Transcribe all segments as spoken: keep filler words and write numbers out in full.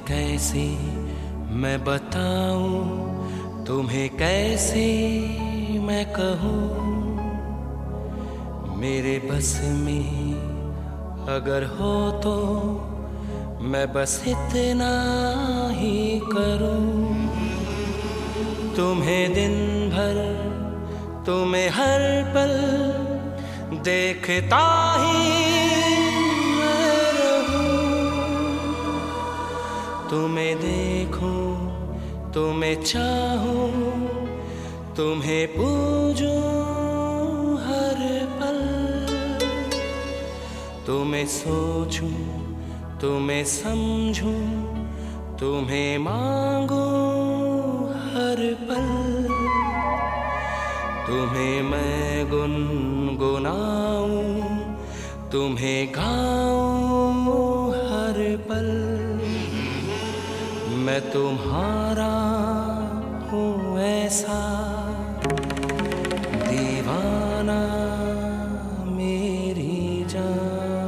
कैसे मैं बताऊं, तुम्हें कैसे मैं कहूं। मेरे बस में अगर हो तो मैं बस इतना ही करूं। तुम्हें दिन भर, तुम्हें हर पल देखता ही मैं रहूं। तुम्हें देखूं, तुम्हें चाहूं, तुम्हें पूजूं हर पल। तुम्हें सोचूं, तुम्हें समझूं, तुम्हें मांगूं हर पल। तुम्हें मैं गुनगुनाऊं, तुम्हें गाऊं हर पल। मैं तुम्हारा हूँ ऐसा दीवाना मेरी जान।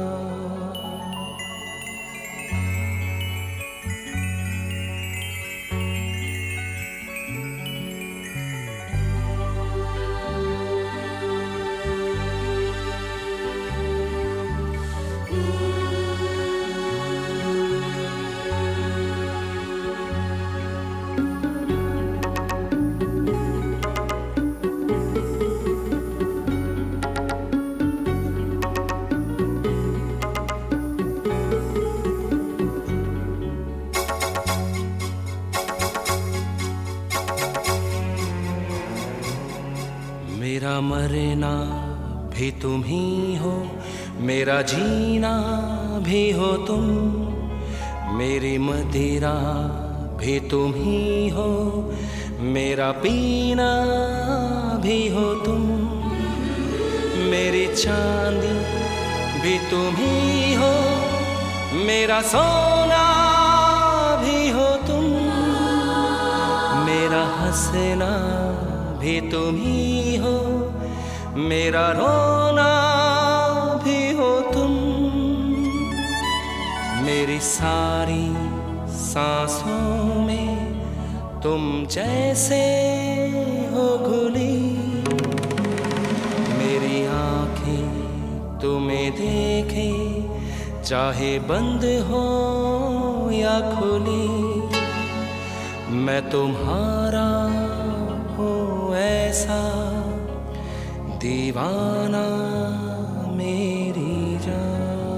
मेरा मरना भी तुम ही हो, मेरा जीना भी हो तुम। मेरी मदिरा भी तुम ही हो, मेरा पीना भी हो तुम। मेरी चांदी भी तुम ही हो, मेरा सोना भी हो तुम। मेरा हंसना भी तुम ही हो, मेरा रोना भी हो तुम। मेरी सारी सांसों में तुम जैसे हो घुली। मेरी आंखें तुम्हें देखे, चाहे बंद हो या खुली। मैं तुम्हारा हूँ ऐसा दीवाना मेरी जान।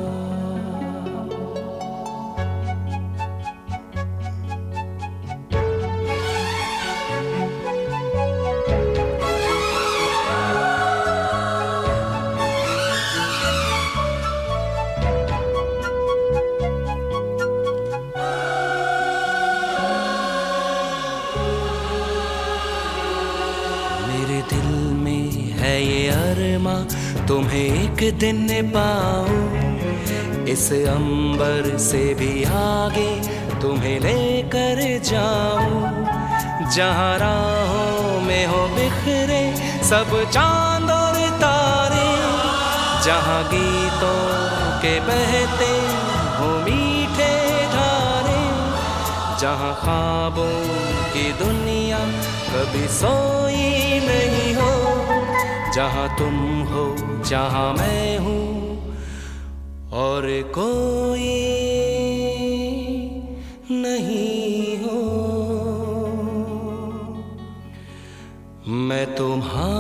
मेरे दिल में है ये अरमा, तुम्हें एक दिन पाऊं। इस अंबर से भी आगे तुम्हें लेकर जाऊं। जहां राहों में हो बिखरे सब चांद और तारे, जहां गीतों के बहते हो मीठे धारे, जहां ख्वाबों की दुनिया कभी सोई नहीं हो। जहां तुम हो, जहां मैं हूँ और कोई नहीं हो। मैं तुम्हारा